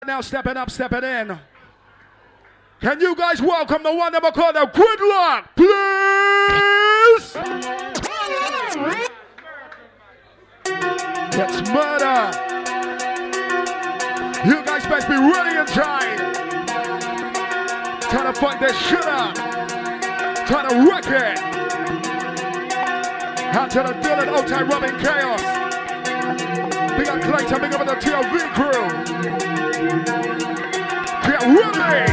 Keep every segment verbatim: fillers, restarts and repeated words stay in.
Now stepping up, stepping in. Can you guys welcome the one that we call the Gridlock, please? It's murder. You guys best be ready inside. Trying to fuck this shit up. Trying to wreck it. Out to the Dylan O-Time rubbing chaos. Big up Clayton, big up the T L V crew. Get ready!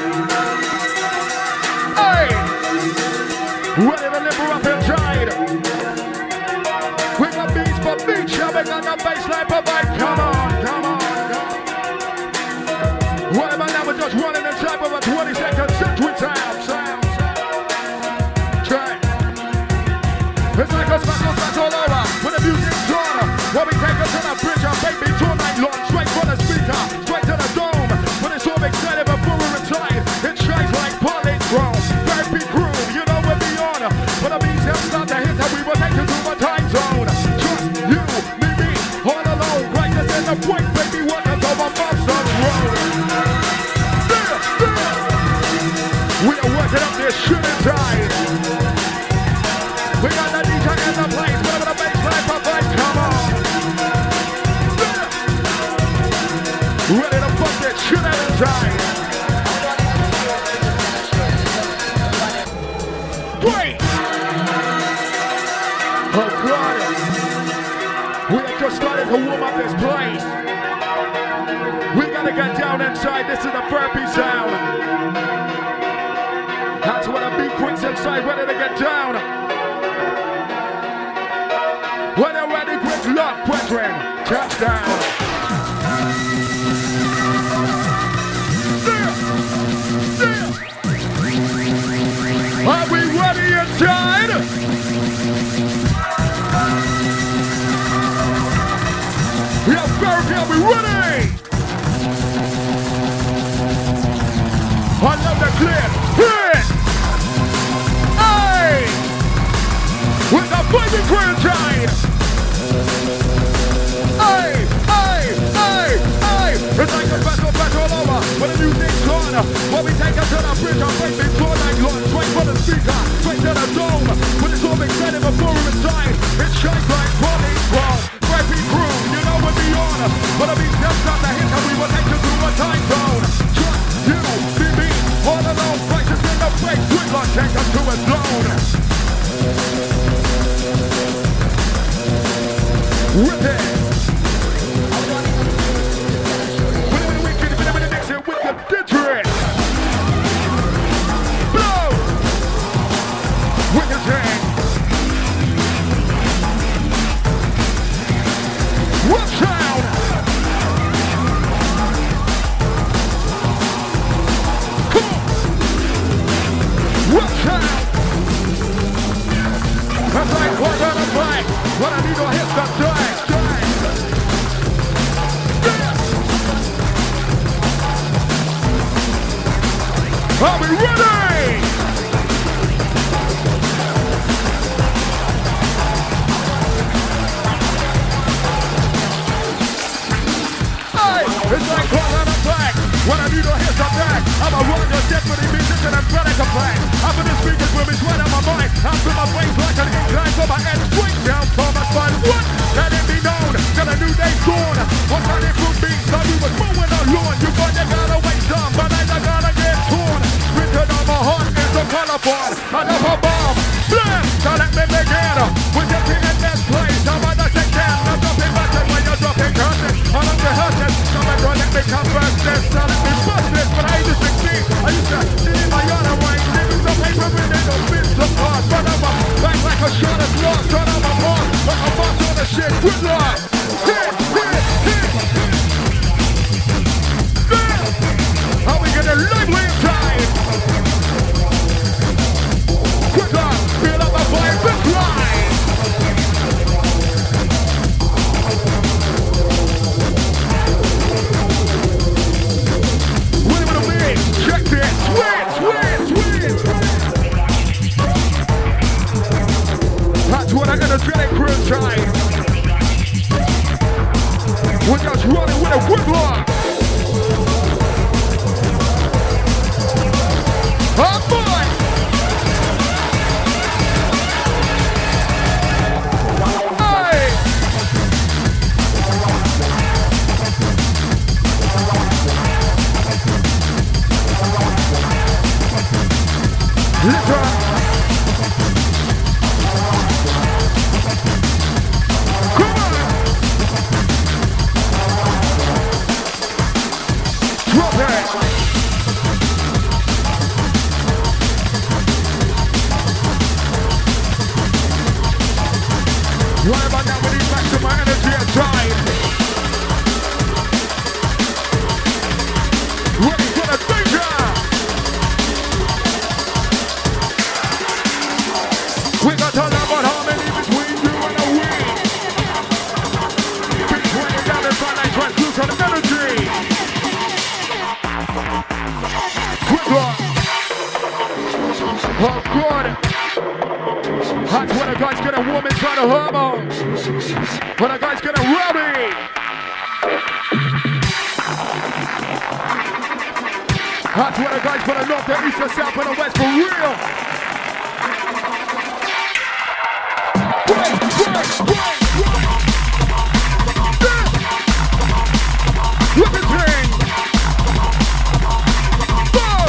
Hey! Ready to live up inside! We got beats for beats, yeah, we got the baseline provide. Come on, come on, come on. What about now? We're just running inside with a twenty-second century sound, sound, sound. Track. It's like a smash, smash all over. When the music's on, what we take us to the bridge, our baby all night long. Straight from the speaker, straight to the dome. When it's all excited before we're inside, it shines like polished chrome. Very groove, you know we'll be on. When the beats have started to hit, that we will take you to a time zone. Just you, me, me, all alone. Brightness in the point, baby, what us over Boston Road. Yeah, yeah. We are working up this shit inside. We got the D J in the place, whatever the baseline provides, come on. Yeah. Ready to fuck that shit out inside. Wait! Oh God! We have just started to warm up this place. We gotta get down inside. This is the therapy sound. That's what a beat quits inside, ready to get down. When they're ready, quick luck, brethren. Touchdown. Are we ready inside? We have therapy, are we ready? I love the clip. Hit! Hey! With the fighting franchise! Hey! Hey! Hey! Hey! It's like a battle, battle all over. When the music's on, when we take us to the bridge, our baby all night long. Straight from the speaker, straight to the dome. When it's all excited before we're inside, it shines like polished chrome. Crappy crew, you know we'll be on. When the beats have started to hit, and we will take you to a time zone. Just you, be me, all alone. Righteous in the face, Gridlock take us to a zone. With it. What I need to hit the track, track. Yeah. Are we ready? Hey, it's like one on the track. What I need to hit the track. I'm a runner, deputy musician and product of black. I'm in the speakers with me, sweat on my mind. I'm to my brains like an incline for my head straight down for my spine. What? Let it be known that a new day's born. What kind of fruit beats? So we was moving along. You thought you gotta wait some, but I gotta get torn. Written on my heart is a colorful. Another bomb. Blam! So let me begin. With your feet in this place. I'm on the shake down. I'm dropping buttons when you're dropping curses. I'm on the hustle. Someone gonna let me come first. This, so let me bust this. But I used to sixteen. I used to see my other way. Living some paper with it. Don't spit some parts. But I'm a back like a shot of glass. Turn on my boss. Like a boss on the shit. Good luck. Hit, hit, hit. Yeah. Are we gonna lively inside? Good luck. Feel up a vibe and fly. Listen. Come on. Drop it. Why am I now with these back to my energy and time? Ready for the danger! We got to learn about harmony between you and the we. Between you down the front line, try to lose on the energy. Quick one. Oh God. That's when a guy's gonna warm inside a hormones. When a guy's gonna rub it. That's when a guy's gonna knock the east, the south, and the west for real. Break, break, break, break. Yeah. Look at thing. Boom.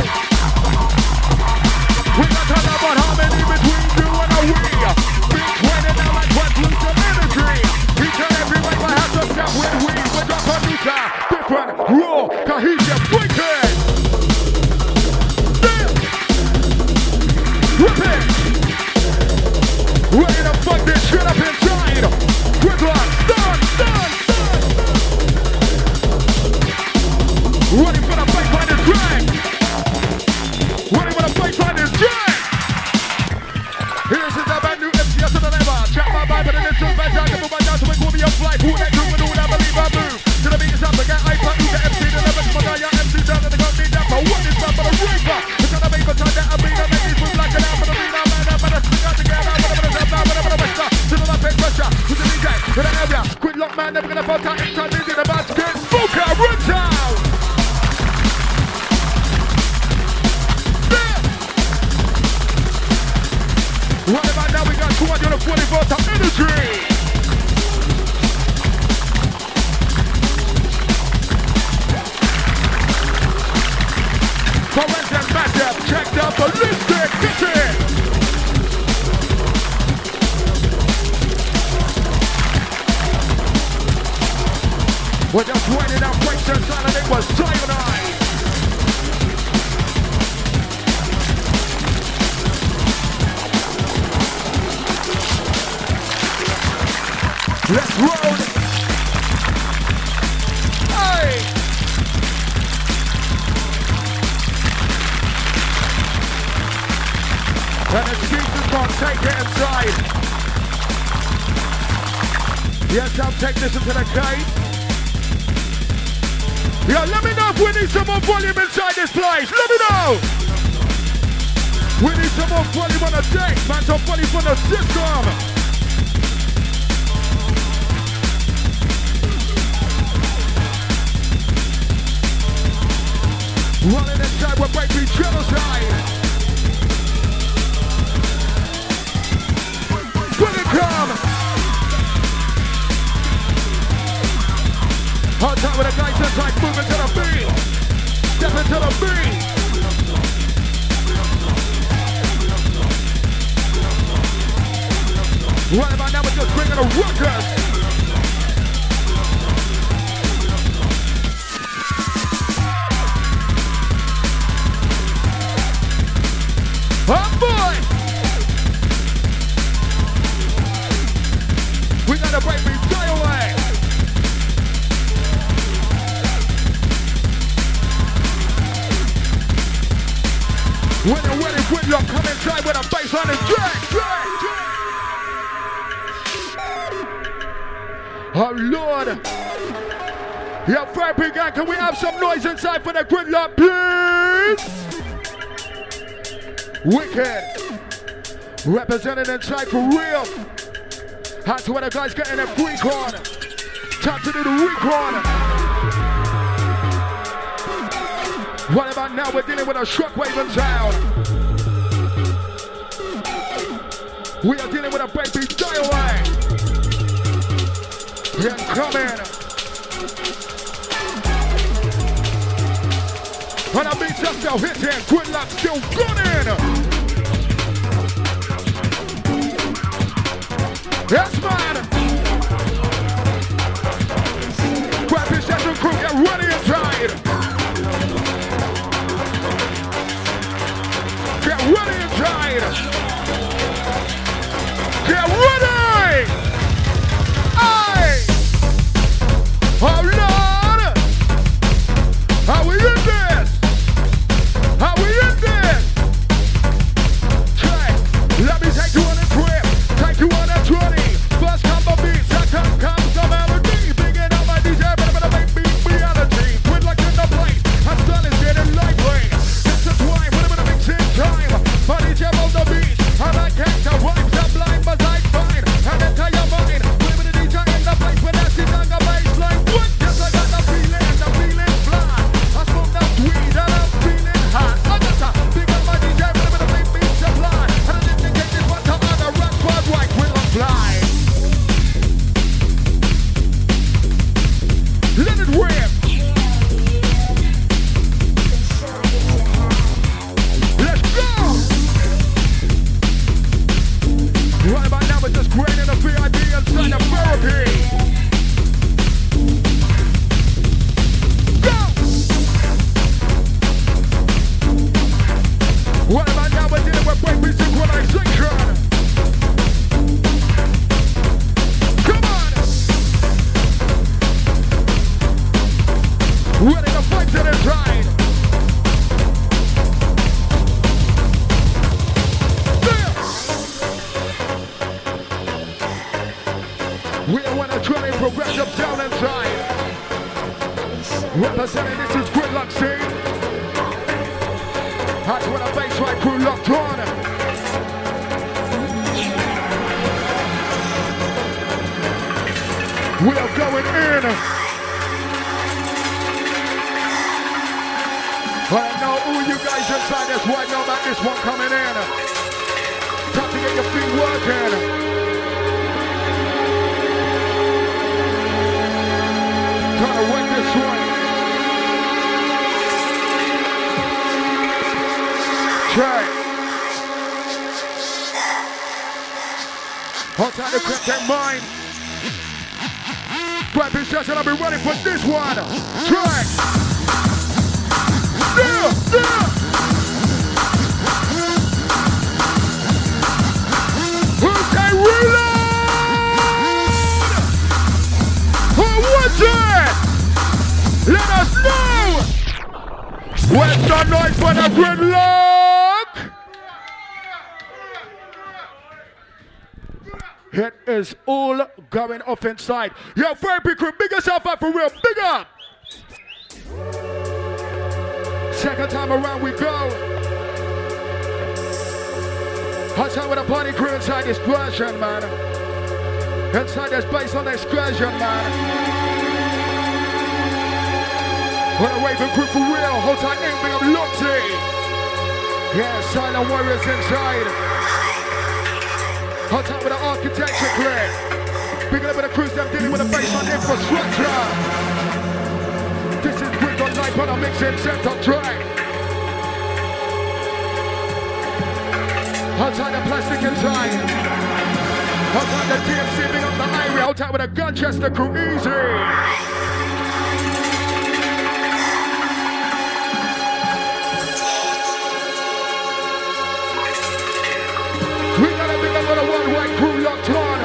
We got to love about harmony between you and a we. Between it now like what lose some energy. We tell everyone what has to stop when we with our producer. Different, raw, cohesive, wicked. Rip it! Ready to fuck this shit up inside! Quick lock! Stun! Stun! Stun! Ready for the baseline is drag! Ready for the baseline is drag! Here's the bad new M C S to the lever. Chat my vibe, but in this bad time to move my down to make me a flight. Who that do and who that believe I move? To the beat is up again, I put you the M C to level. My guy, your M C down and the gun me down. But what is that for the reaper? It's gonna make a time that I mean, I make these moves like an out for the leader. To the area, quick lock man, never gonna fall down. Anytime they did about to get smoker, run down. Yeah. Right about now, we got two hundred forty volts of energy. Forensic massive, checked out ballistic, get it. We're just waiting out breaks inside and it was cyanide. Let's roll. Hey! And the Jesus can't take it inside. Yes, I'll take this into the cave. Yeah, let me know if we need some more volume inside this place. Let me know. We need some more volume on the deck, man. Some volume from the system. Running inside with breakbeat genocide. When it come. On top of the guys that's like moving to the beat. Step into the beat. Right about now we're just bringing a ruckus. Oh boy! We gotta break me die away. When you're ready, when you come inside with a baseline and drag, drag, drag. Oh Lord. Yeah, Fred P gang, can we have some noise inside for the gridlock, please? Wicked. Representing inside for real. That's where the guys getting a free corner. Time to do the recon. What about now? We're dealing with a shockwave in town. We are dealing with a baby die away. Incoming. When I beat just now hitting, Gridlock still gunning. Yes, man. Grab this special crew, get ready and tried. Get ready and tried. Get ready. Aye. Oh, Lord. How we in this? How we in this? Check. Let me take you on a trip. Take you on a twenty. First come the beat, second comes the melody. Bringing out my D J, but I'm gonna make beat reality. Quit like in the place. I'm done is getting lively. This is why we're gonna mix in time. My D J on the beat. I like gangsta rhymes. I'm blind, but I'm fine. And then tell your mind. We're with the D J in the place. When I sit on the baseline. What? Yes, I got the feeling. The feeling fly. I smoke that weed and I'm feeling hot. I got to big up my D J, but I'm gonna make beats supply. And I didn't get this one to other rock squad right with a fly. Let it rip. Let's go. Right about now we're just creating a V I D inside of therapy. Go. Right about now we're dealing with breakbeat synchronization. Come on. Ready to fight to the side. We want to try and progressive down inside. Representing this is Gridlock scene. That's when a baseline crew locked on. We are going in. I know all you guys inside this right now about this one coming in. Time to get your feet working. Trying to win this one. Try. Hold time to grip that mind. Grab this chest and I'll be ready for this one. Try. Yeah, yeah. Who's that reload? Who was it? Let us know! Where's the noise for the Gridlock? It is all going off inside. Yo, therapy crew, big yourself up for real, big up! Second time around we go. Hot time with a party crew inside this version, man. Inside this bass on the excursion, man. What a raving crew for real, hold tight name, big up Loxy. Yeah, silent warriors inside. Hold tight with the architecture clip. Big up with the crews them dealing with the bass on infrastructure. This is Grid on Life on a mixing center track. Hold tight the plastic inside. Hold tight the D M C, big up the Irie. Hold tight with the Gunchester crew, easy. We gotta big up on a one white crew locked on.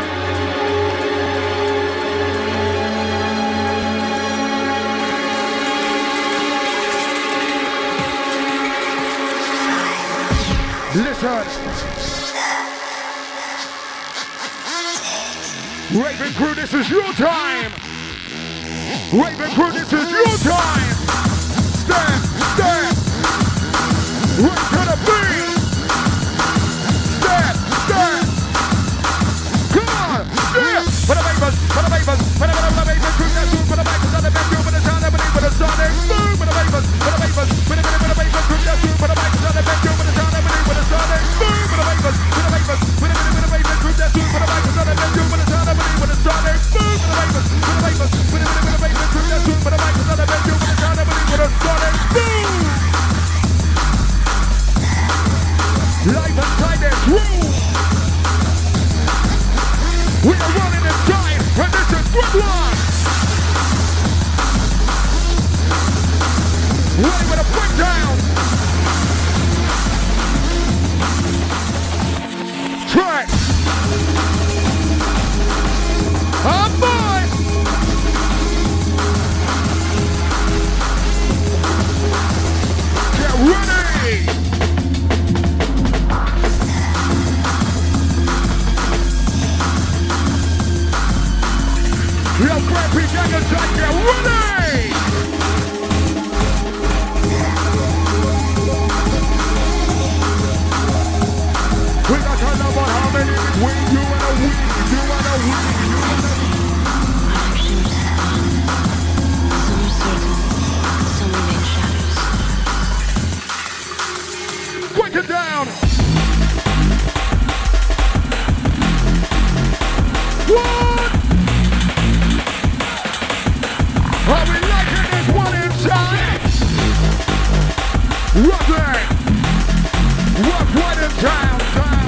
Listen. Raven crew, this is your time. Raven crew, this is your time. Stand, stand. Right to the beat. Stand, stand. Come on, yeah. For the vapors, for the vapors, for the vapors, for the vapors, crew, that's for the vapors, on the back, for the sound, I believe, for the sonic boom, for the vapors, for the vapors, for the vapors, for the vapors, crew, that's for the vapors, on the back, for the sound, I believe, for the sonic boom, for the vapors, for the vapors, for the vapors, for the vapors, crew, that's for the vapors, on the back, for the sound, I believe, for the sonic boom, for the vapors, for the vapors, for the vapors, for the vapors, crew, that's for the vapors, on the back, for the sound, I believe, for the sonic boom. Ready with a breakdown. Track. Oh boy. Get ready. Yo, Crappy Gang, get ready. We got to know about how many between you and a week, you and a week, you and a week. Some are certain, some remain shadows. Quick it down. What? Are we liking this one inside? Rock it. Rock right in town, town.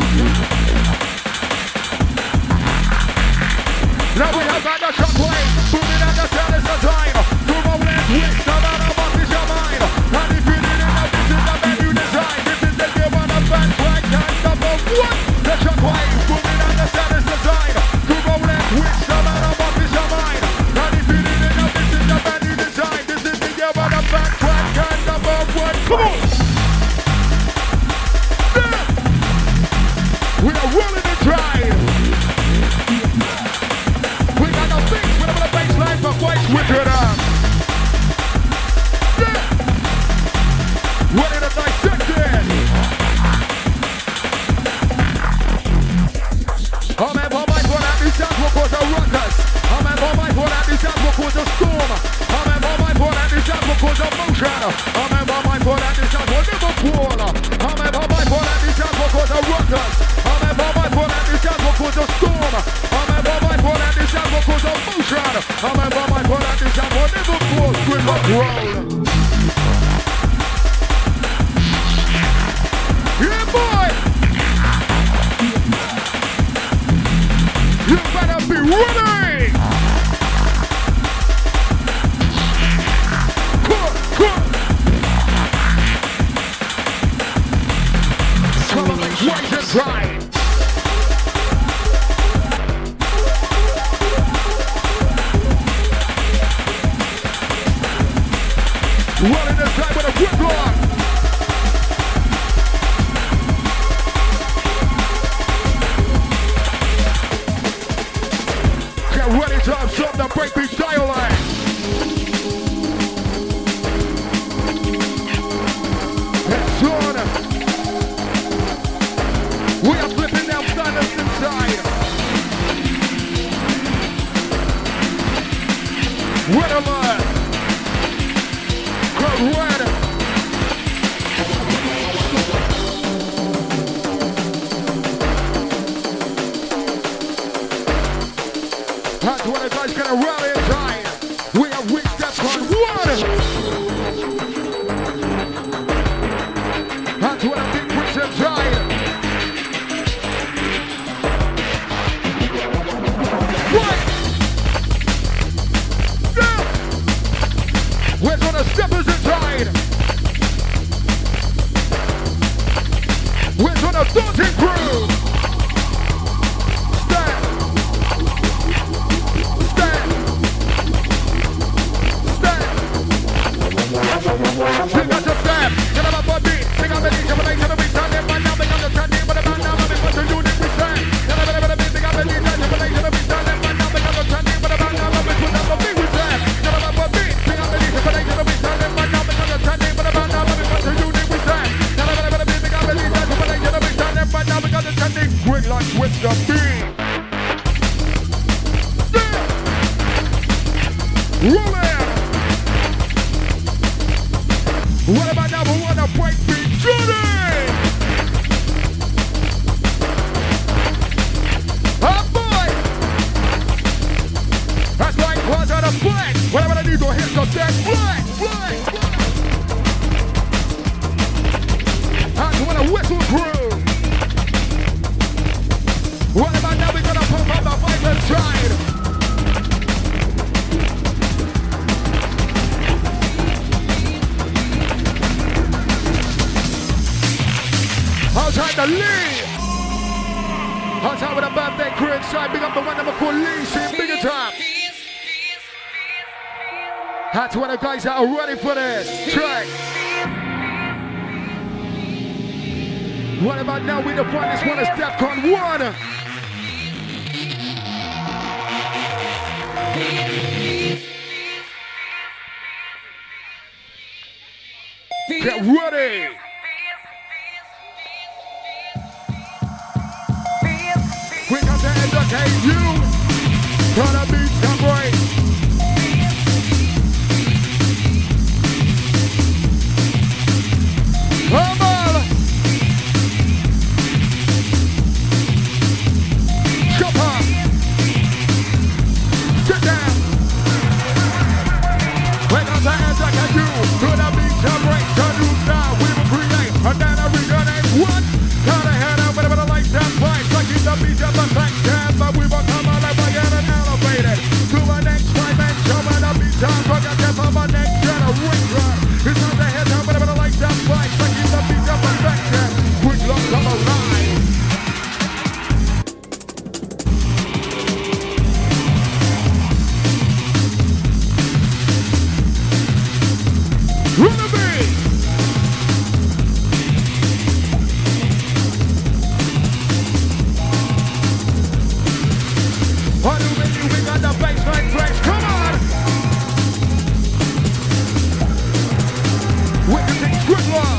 Now we have got the shockwave, booming at the tail is the time. To roll and twist, no matter what is your mind. And if you didn't know, this is the menu design. This is the game on the fan track and number one. The shockwave, booming at the tail is the time. To roll and twist, no matter what is your mind. And if you didn't know, this is the menu design. This is the game on the fan track and number one. Come on! We are rolling the drive. We got no things with a baseline for quite switch it up. Yeah. Ready to dissect it. I'm at my mic for that these sounds will cause a ruckus. I'm at my mic for that these sounds will cause a storm. I'm at my mic for that these sounds will cause a motion. I'm at my mic for that these sounds will never fall. I'm at my mic for that these sounds will cause a ruckus. I'm at my mic for that these sounds will cause a storm. I'm at my mic for that these sounds will cause a motion. I'm at my mic for that these sounds will never fall. Grip up roll. Yeah, boy. You better be ready. Come, come. Come on, let's wait and try. Rolling the side with a quick block. Get ready to absorb the breakbeat dialect. It's on. We are flipping down silence inside. Red alert. Red. That's when the guys gonna rally and die. We have reached that part one. That's when I think we should try. What? Yeah. We're gonna step us inside. We're gonna daunting crew. Stand. Stand. Stand. Sing us a step. Get up on beat. Sing on the beat. Come on, make sure we stand there. But now we got the standing. But about now, we want to do this. We stand. Get up on the beat. Sing on the beat. Come on, make sure we stand there. But now we got the standing. But about now, we want to do this. We stand. Get up on the beat. Sing on the beat. Come on, make sure we stand there. But now we got the standing. But about now, we want to do this. We stand. Get up on the beat. Sing on the beat. Come on, make sure we stand there. But now we got the standing. Quick lunch with the beat. Roll it! What about number one, a breakbeat Johnny? Oh boy! That's like close out of flex. Whatever I need to hit the deck, flex, flex, flex. That's when a whistle crew. What about now we gonna pump up the fight and try? the Lee. Hot time with a birthday crew inside. Big up the one that we call Lee. See bigger time. Hot to one of the guys that are ready for this track. What about now? We the finest one is DEFCON one. Get ready. We got to educate you. Gonna be some great. Come on. Jump up. Get down. We got to educate you. Gonna be some great. Turn you down. We will create. And then I regarding what? Gotta head out with a light down fight. Like it's a beat up a back jam. But we will come alive again and elevated to my next dimension. When I beat down, forget that for my next generation. It's time to head out with a light down fight. Like it's a beat up a back jam. Quick look on the line. Run me! What do we do? We got the baseline flex. Come on! Witnessing Gridlock.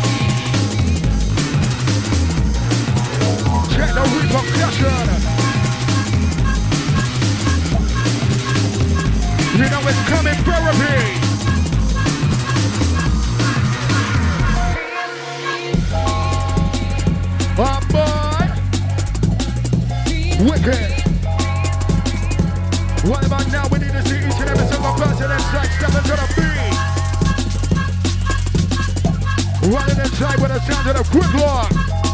Check the repercussion. You know it's coming therapy. Oh boy! Wicked! What about now? We need to see each and every single person inside step into the beat. Running inside with the sound of the Gridlock.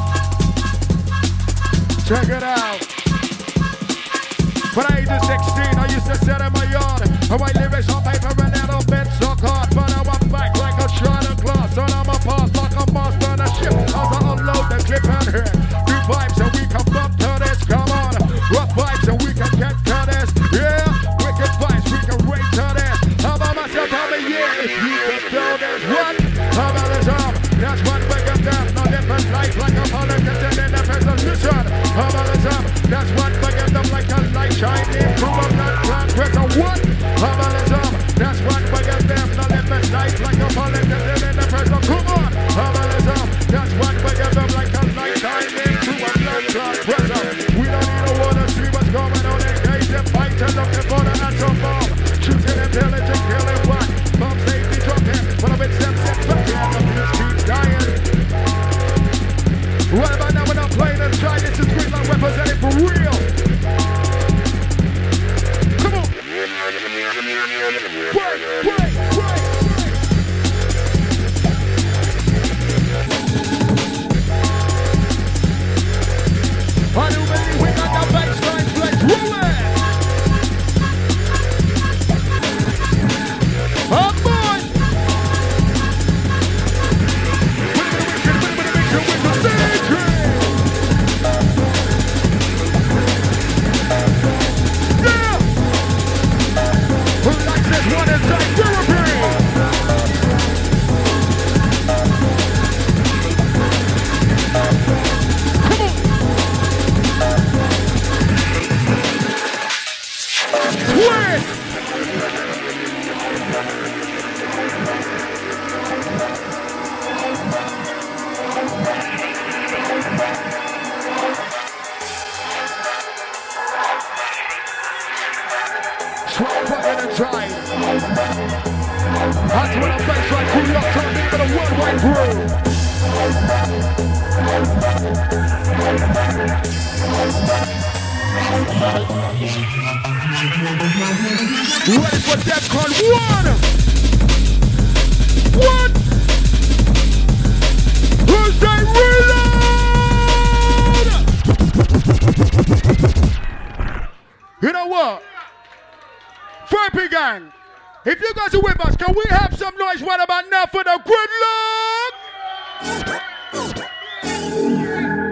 Check it out. When I age of sixteen, I used to sit in my yard and write lyrics on paper and a little bit so hard. But now I'm back like a shot of glass, and I'm a pass like a master on a ship. As I unload the clip and hit. New vibes and we can bump to this. Come on, rough vibes and we can get to this. Yeah, wicked vibes, we can rate to this. How about myself, how many years if you can build this? What? How about this up? That's what we can do. No different life like a politician in a position. How about this up? That's what we can do like a light shining through a blood clot prison. What? How about this up? That's what we can do. No different life like a politician in a prison. Come on. How about this up? That's what we can do like a light shining through a blood clot prison. We don't need to want to see what's going on. Engage and fight and looking for the atom bomb. Shooting and killing and killing what? Bomb safety dropping. When I'm with them, sit back and the beats keep dying. What about now when I'm playing and try? This is Gridlock representing for real. Come on. Break, break, break. Are you ready? We got the baseline flex rolling. Oh boy! Yeah! Who likes this one inside therapy? Come on! Twist! Swap fucking and try. That's when I'm baseline crew up trying to be with a one-way crew. Ready for DEFCON one! What? Who's that reload? You know what? Therapy gang, if you guys are with us, can we have some noise right about now for the Gridlock?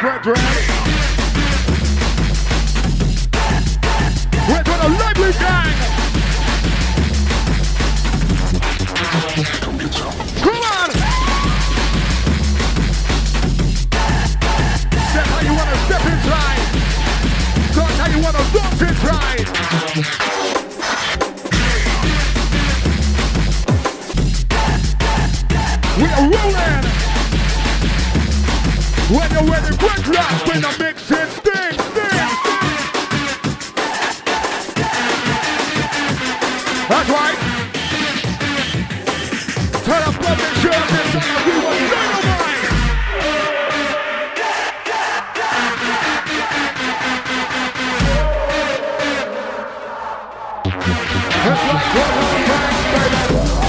brethren. We're to the lively gang. Come on. Step how you want to step inside. That's how you want to walk inside. We are rolling. When you're ready, quick rock, when the mix is sting, sting. That's right. Turn up the shirt and turn up we were dynamite. It's like one of the banks, baby.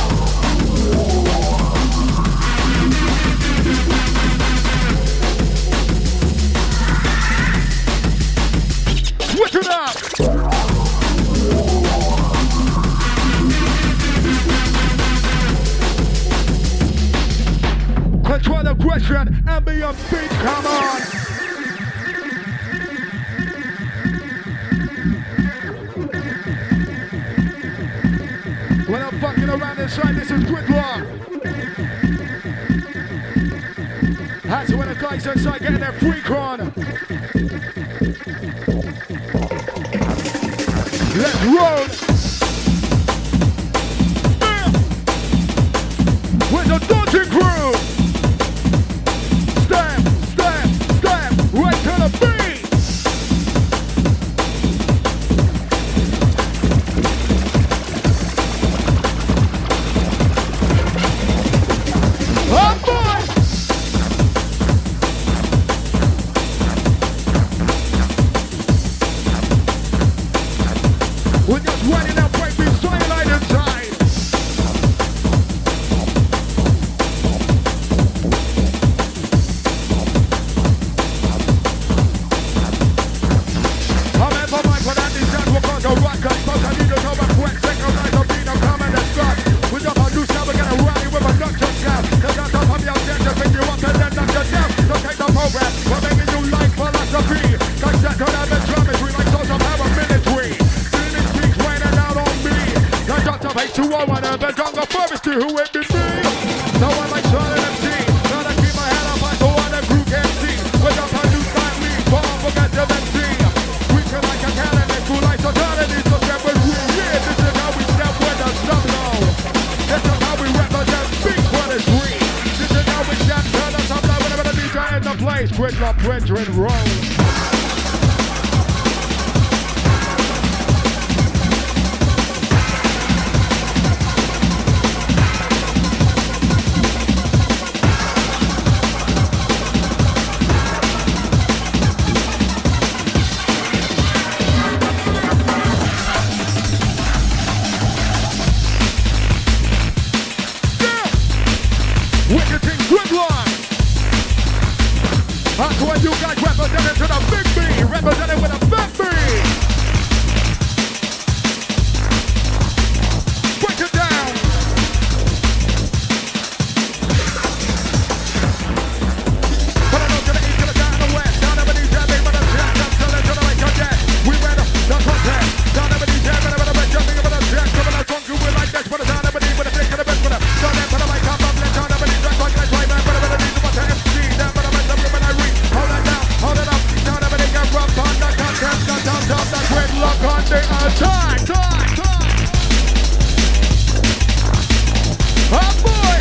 Switch it up! Control the question and be on beat, come on! When I'm fucking around inside, this is Gridlock. That's when the guys inside getting their freak on. Let's roll! Yeah. With the daunting crew! Step, step, step, right to the beat! Oh boy! We're just running out break beat, sunlight inside. I'm in for Mike, but that is that we're going to rock us. But I need to know about quick, second night of being a comment and start. We got our new sound, we're going to rally with a nut just now. Cause that's how I'm young, to pick you up and then knock you down. So take the program, we're making you like philosophy. Cause that don't have the geometry like social power military. H two O one and the jungle forest to who it be me. No one like Charlie M C. Gotta keep my head up, I go on and group M C. Without a new time, we fall, forget the M C. We feel like a cannon and cool like totality. So step with we, yeah, this is how we step with the stuff low. This is how we represent speak what is free. This is how we step, turn us up, whenever the D J in the place. Gridlock, brethren, roll. That's what you guys represented to the big B, represented with a big B. Break it down. But I know to the east, to the down, the west, down over these jam, big brother, jack, up to the to the right, to the we read the contest. Down over these jam, but I'm jumping over the jack, coming out from you, we like this, but it's down over these, with a flick of the best, with a down there, but I might come up, let's down over these, jack, like let's right, man, but I'm gonna need to watch the M C, down, but I'm gonna when I reach, hold it down, hold it up, down over the jam, rough, on the contest, down, down, down, that Gridlock on the attack, attack, attack. Oh boy!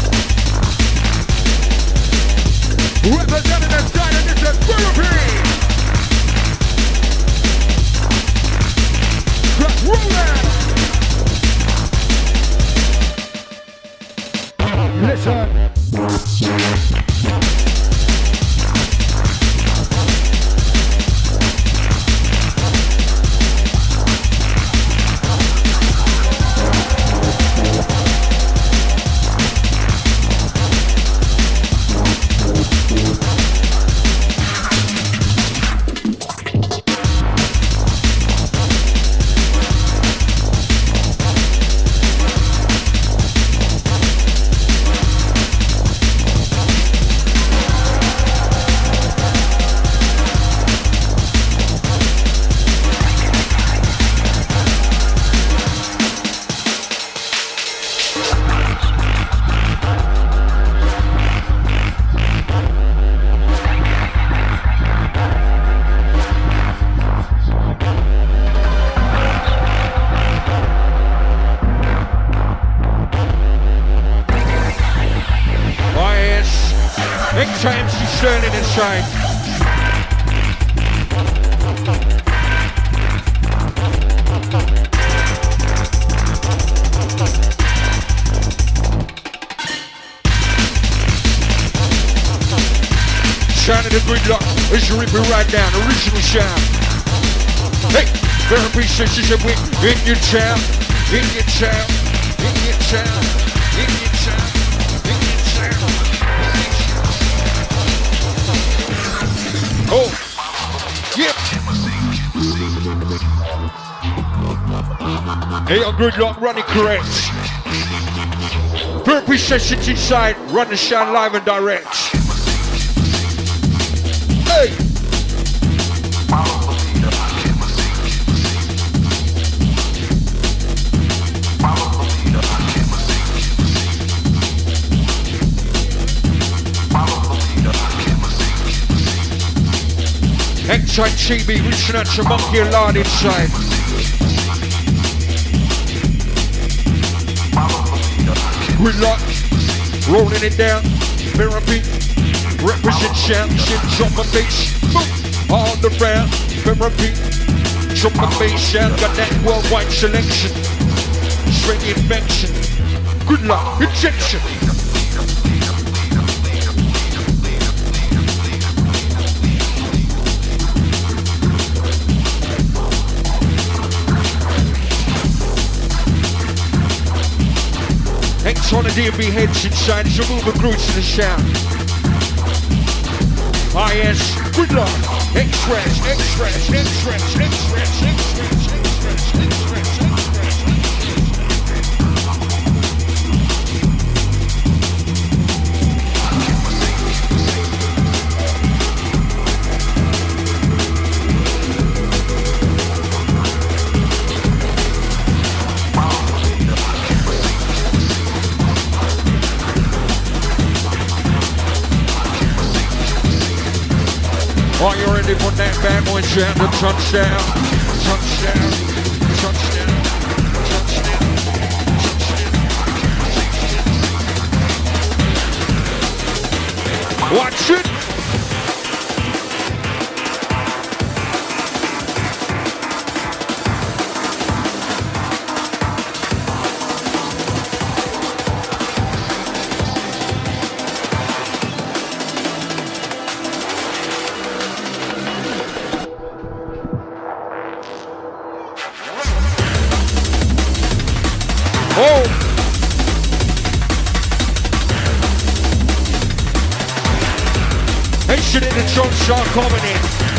Representing the side of this is Philippines! Just rolling! Listen! Sterling inside. Sound of the gridlock is ripping right down, original sound. Hey, very appreciation with in your town, in your town, in your town, in your town, in your town. Oh, yeah. Hey, on gridlock running correct. Very appreciation inside, run the shine live and direct. Hey! X-Side Chibi reaching out to Monkey and Lard inside. Gridlock, rolling it down, mirror beat. Represent championships on my face, move all around, therapy, from my face sound, got that worldwide selection, straight infection, good luck, injection. X on the D and B heads inside, so move the grooves to the sound. Ah yes, good luck. Express, express, express, express, express, express, express, Are you ready for that bad boy sound? The touchdown, touchdown, touchdown, touchdown, touchdown. Watch it. Oh! Nation in the John Shaw coming in.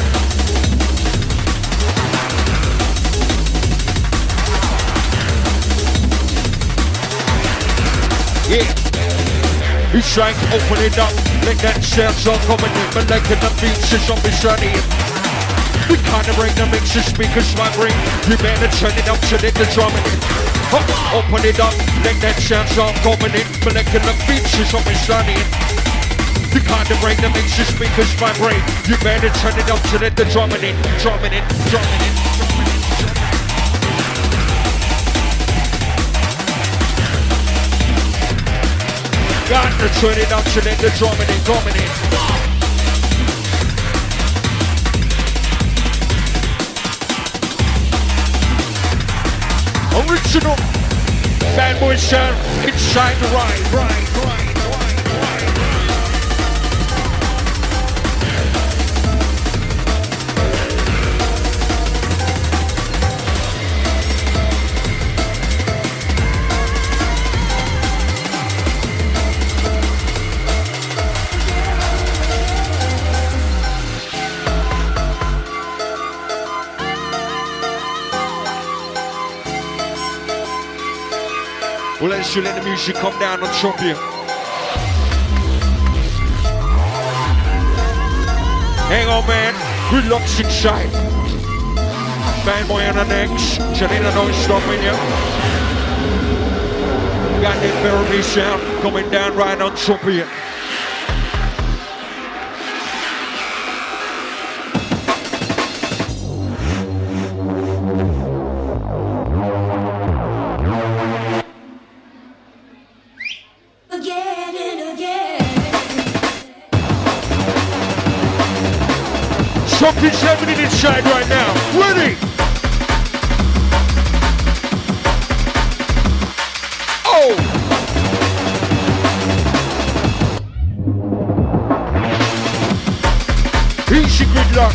Yeah. He's trying to open it up. Let that sound start coming in. But like in the beats is on me sunny. We kind of bring the mix the speakers my ring. You better turn it up so that the drumming in. Oh, open it up, let that sound start coming in. Molecular features on me sunny. The kind of brain that makes your speakers vibrate. You better turn it up so that the drumming in, drumming in, drumming in, drumming in, drumming in. Got to turn it up so that the drumming in, drumming in. Original bad boy sound inside the ride, ride, ride, ride, ride, Well, let's you let the music come down on top of you. Hang on, man. Good luck's inside. Bad boy on the next. Janina no stopping you. Got that therapy sound coming down right on top of you. happening inside right now? Ready? Oh! Easy gridlock.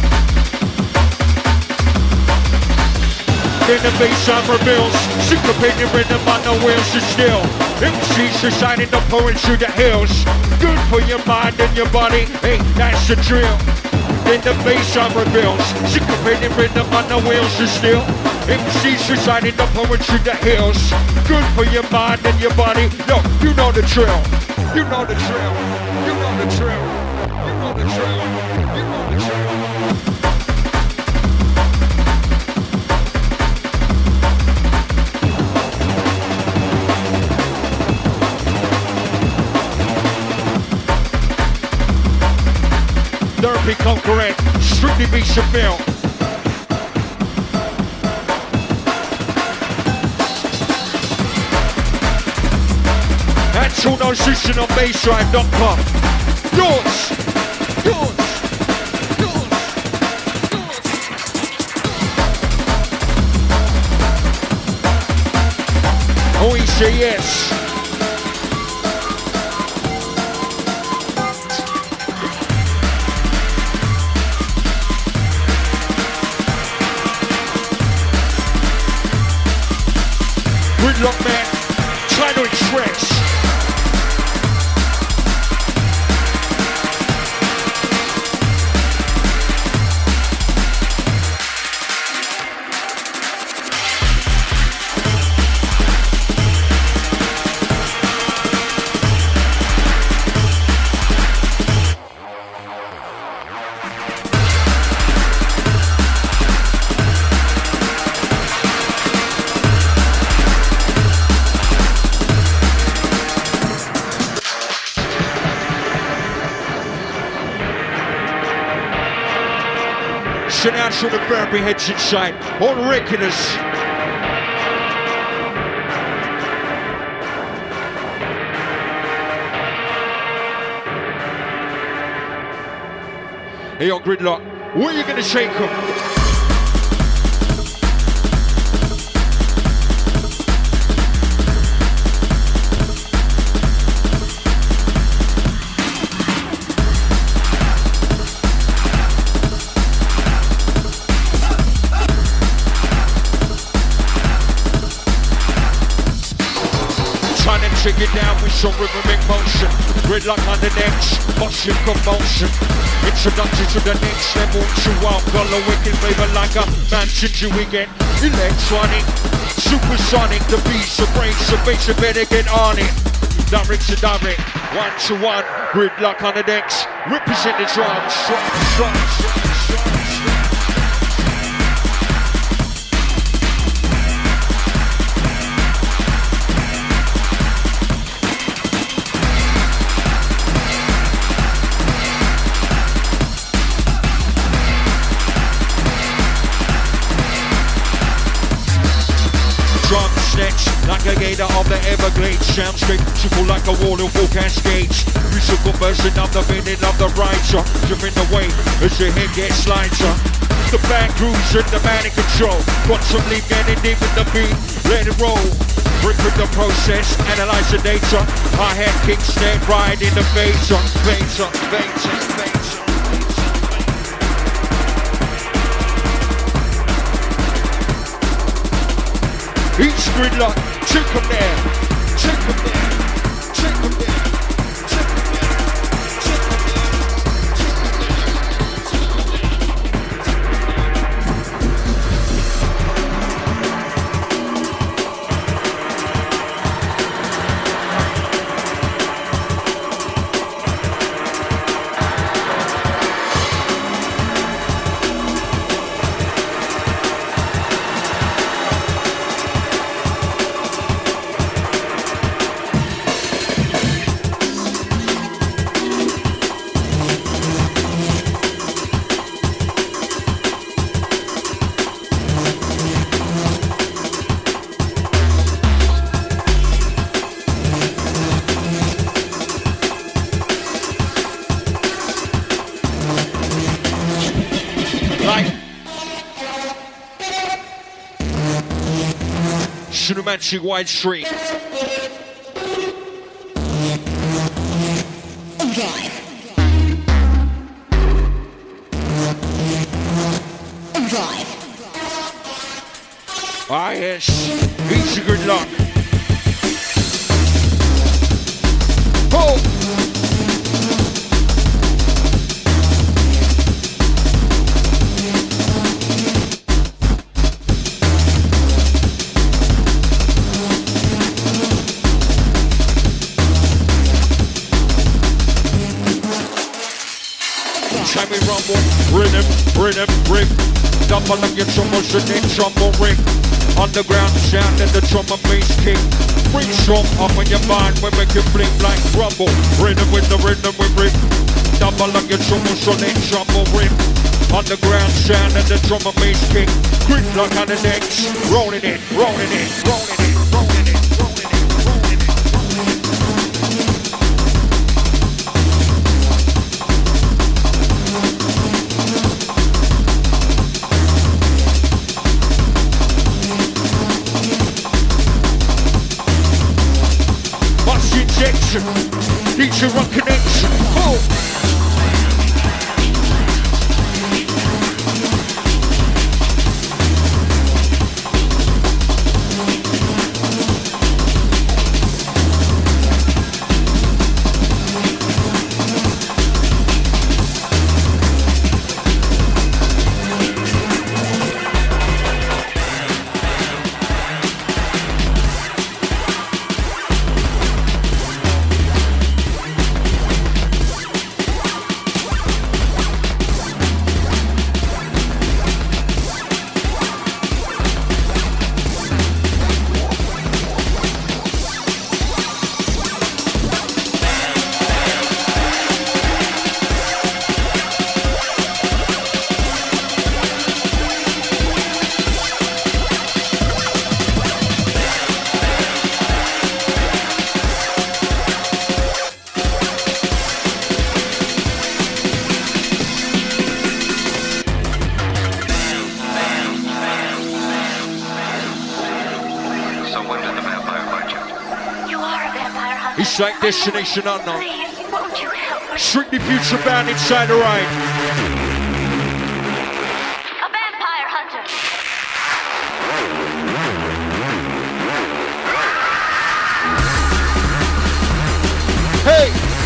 In the bass on rebels, syncopated rhythm on the wheels of steel. M Cs are shining the poets through the hills. Good for your mind and your body, hey, that's the drill. In the bass on rebels, syncopated rhythm on the wheels of steel. M Cs are shining the poets through the hills. Good for your mind and your body. Yo, you know the drill. You know the drill. You know the drill. You know the drill. You know the drill. Therapy concurrent, strictly be Seville. That's all those listening on bassline dot com. Yours, yours, yours, yours. Oh, he say yes. Gridlock man, trying to express. Shout out to the therapy heads inside, all the regulars. Hey, yo, Gridlock, what are you gonna shake them? Take it down with some rhythmic motion. Gridlock on the next, motion commotion. Introduction to the next level. To walk on the wicked flavor like a mansion you weekend. Electronic, supersonic. The beats, the brains, the bass, you better get on it. Direct to direct, one to one. Gridlock on the next, represent the drums. Drums, drums, drums, drums. Like a gator of the Everglades, soundscape triple like a waterfall cascades. Musical version of the meaning of the writer, driven away as your head gets lighter. The band grooves and the man in control. Quantumly getting deep in the beat, let it roll. Rip with the process, analyze the data. Our head kicks stand right in the beta, beta, beta, beta. Each Gridlock, take them there, take them there, take them there, take them there, take them there, take them there. destination of Manchester Wide Street. Drive. Drive. Ah, yes. Easy, good luck. Oh! Time we rumble, rhythm, rhythm, rip. Double up your troubles and then trouble ring. Underground sound and the drum and bass kick. Bring strong up on your mind when we can blink like rumble. Rhythm with the rhythm we rip. Double up your troubles and then trouble ring. Underground sound and the drum and bass kick. Grip like on the decks. Rolling it, rolling it, rolling it, rolling it, rolling it, rolling it. Injection, D J Rock Connection, oh! It's like Destination Unknown. Please, won't you help me? Strictly Future Bound inside the ride. A vampire hunter. Hey!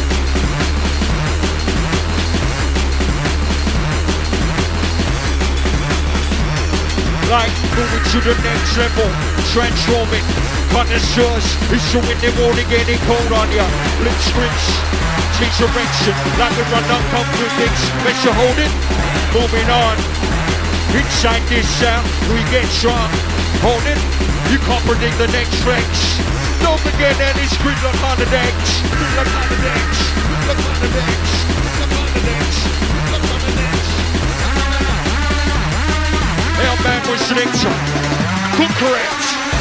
Like moving to the next level, transforming. Connoisseurs, it's the wind, they won't get it cold on ya. Blitz screens, change direction, like we run uncomfortable things. Let's you hold it, moving on. Inside this sound, we get strong. Hold it, you can't predict the next flex. Don't forget that it's grid like on the decks. Grid like on the decks. Look on the decks. Look on the decks. Look on the decks. Hell man was selector. Good correct.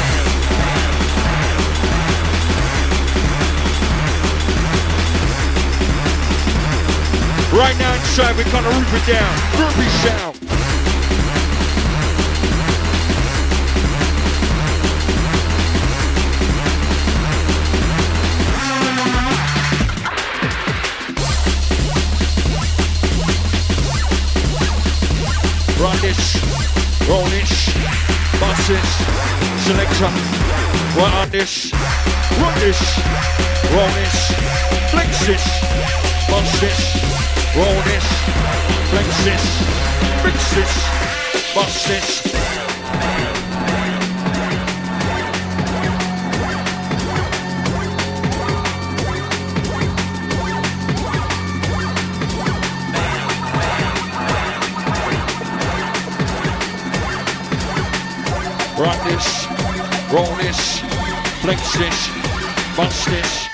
Right now inside, we're gonna rip it down. Groovy sound. Run this, roll this, bust this, selector. Run on this, run this, roll this, flex this, bust this. Roll this, flex this, fix this, bust this. Run this, roll this, flex this, bust this.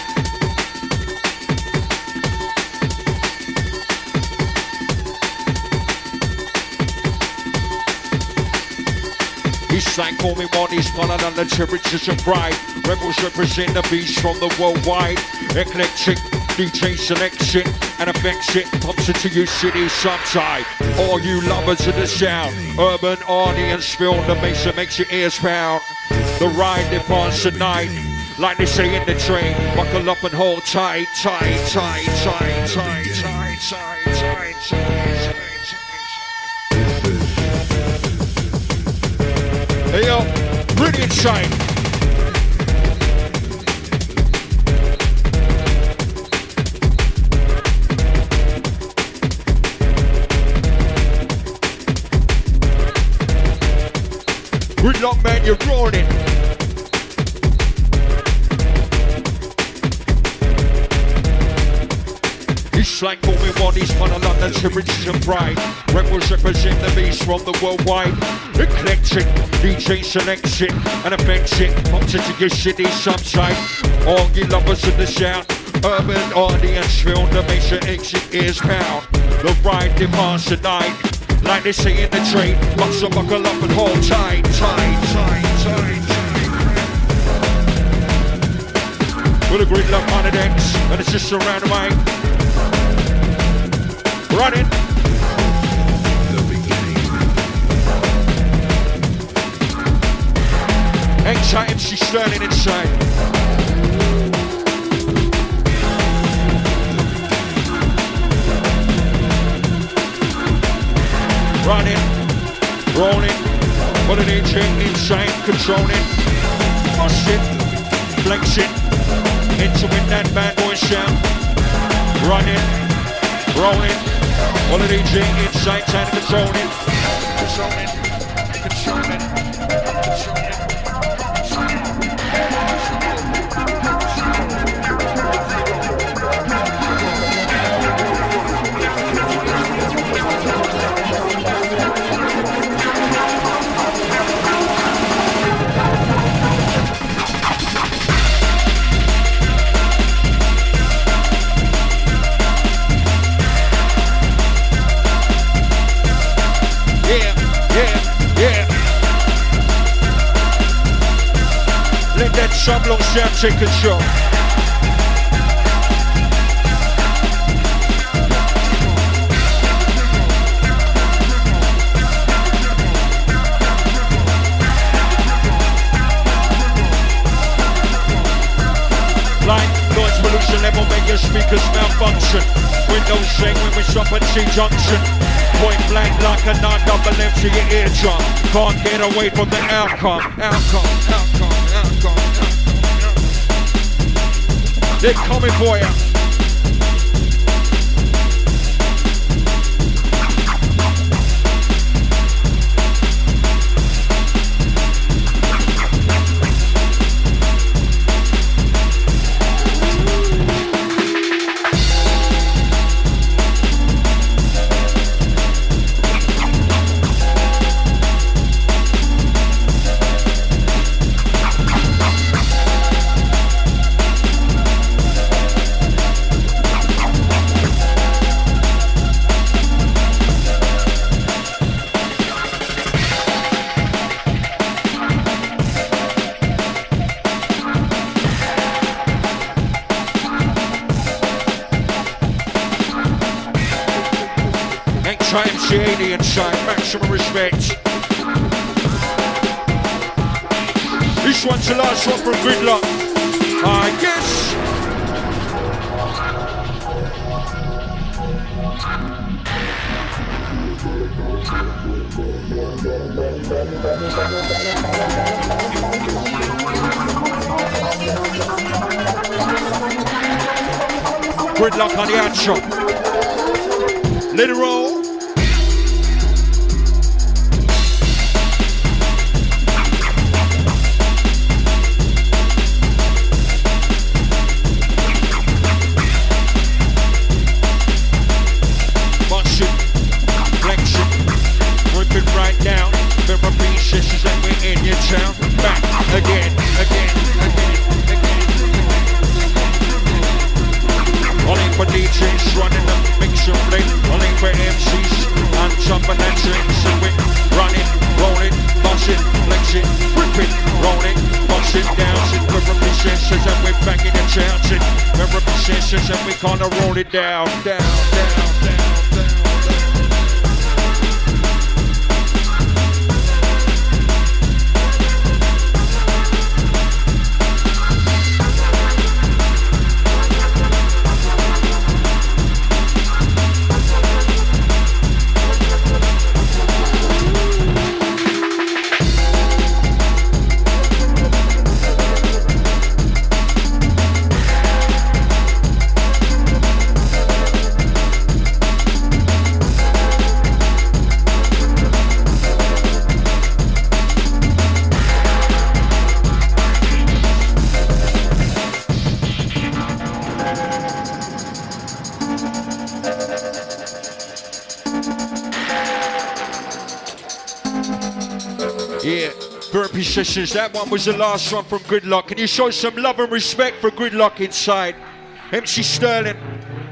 It's like forming bodies, followed under temperatures of pride. Rebels represent the beast from the worldwide. Eclectic, D J selection and affection pops into your city sometime. All you lovers of the sound, urban audience feel the bass that makes your ears pound. The ride departs tonight, like they say in the train. Buckle up and hold tight, tight, tight, tight, tight, tight, tight, tight, tight, tight. Hey yo, brilliant sight. Gridlock man, you're rolling. It's like moving bodies for the London's heritage and pride. Rebels represent the beast from the worldwide. Eclectic, D J selection and affection pops into your city subside. All you lovers of the sound, urban audience feel the bass that exit ears pound. The ride demands tonight, like they say in the train. Buckle buckle up and hold tight, tight, tight, tight, tight. With a Gridlock on the decks, and it's just around the mic. Running. Anxiety M C Sterling inside. Running, rolling, what an aging inside, controlling, busting, flexing, into it that bad boy sound. Running, rolling, what an aging inside, and controlling, controlling, controlling, controlling. That Sublong sound take control. Light noise pollution level make your speakers malfunction. Windows shake when we stop at T junction. Point blank like a nine double M to your eardrum. Can't get away from the outcome. Outcome, outcome, outcome. They're coming for you. M C eighty inside, maximum respect. This one's the last one from Gridlock, I guess. Gridlock on the outro. Let it roll. Right now, therapy sessions and we're in your town. Back again, again, again, again. Only for D Js running the mixer play. Only for M Cs and jumping and drinks. And we're running, rolling, busting, flexing, ripping, rolling, busting, down. Therapy possessions and we're banging the chanting. We're possessions and we gonna roll it down, down, down, down, down, down. Yeah, therapy sessions. That one was the last one from Gridlock. Can you show some love and respect for Gridlock inside? M C Sterling.